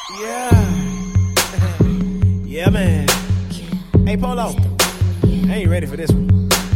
Yeah, man. Hey, Polo. I ain't ready for this one.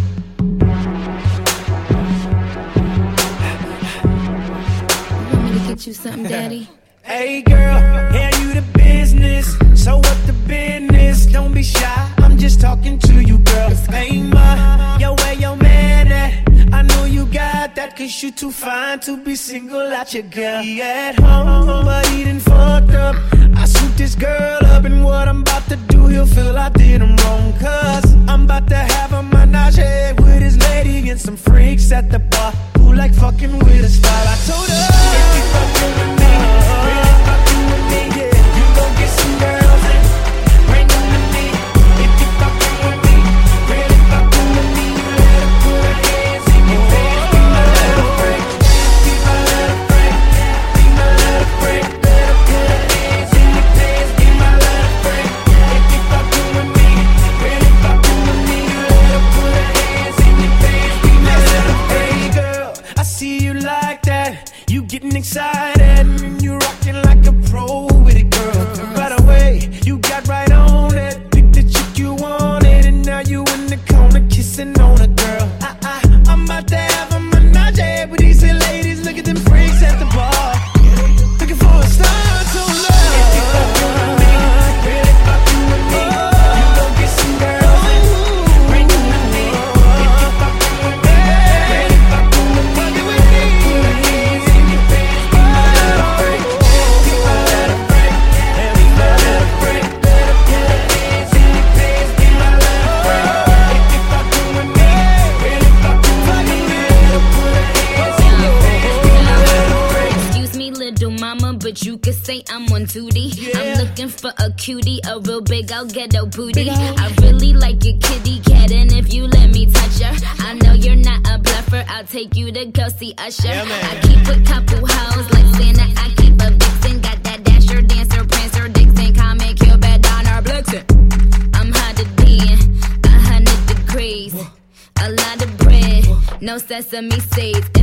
You want me to get you something, daddy? Hey, girl, yeah, you the business. So what the business? Don't be shy, I'm just talking to you, girl. Hey, ma, yo, where your man at? I know you got that, cause you too fine to be single out your girl. He at home, but he done fucked up. I suit this girl up, and what I'm about to do, he'll feel I did him wrong. Cause I'm about to have a menage with his lady and some freaks at the bar who like fucking with a style. I told her, if you fucking with me, really fucking with me, yeah, you gon' get some girls and bring them to me. If you fucking with me, really fucking with me, you let her put her hands in your pants. Be my little freak, be my little freak, be my little freak. Let her put her hands in your pants. Be my little freak. If you fucking with me, really fucking with me, you let her put her hands in your pants. Be my little freak. Girl, I see you like that. You getting excited and you rocking like a pro with it, girl. By the way, you got right on it. Pick the chick you wanted, and now you in the corner kissing on a girl. I'm about to have a menage with these ladies. Look at them freaks at the bar, looking for a star to love. If you fucking with me, really fucking with me, you gon' get some girls and bring them to me. If you fucking with me, really fucking with me, you let her put her hands in your pants. Be my little freak, be my little freak, and be my little freak. Let her put her hands in your pants. Be my little freak. If you fucking with me, really fucking with me, let her put her hands in your pants. Be my little freak. Excuse me, little mama, but you could say I'm on duty. I'm looking for a cutie, a real big old ghetto booty. I really like your kitty cat, and if you let me touch her, I know you're not a bluffer. I'll take you to go see Usher. I keep a couple hoes like Santa. I keep a vixen, got that Dasher, Dancer, Prancer, Dixon, Comet, Cupid, Donner, Blitzen. I'm hotter than 100 degrees, a lot of bread, no sesame seeds.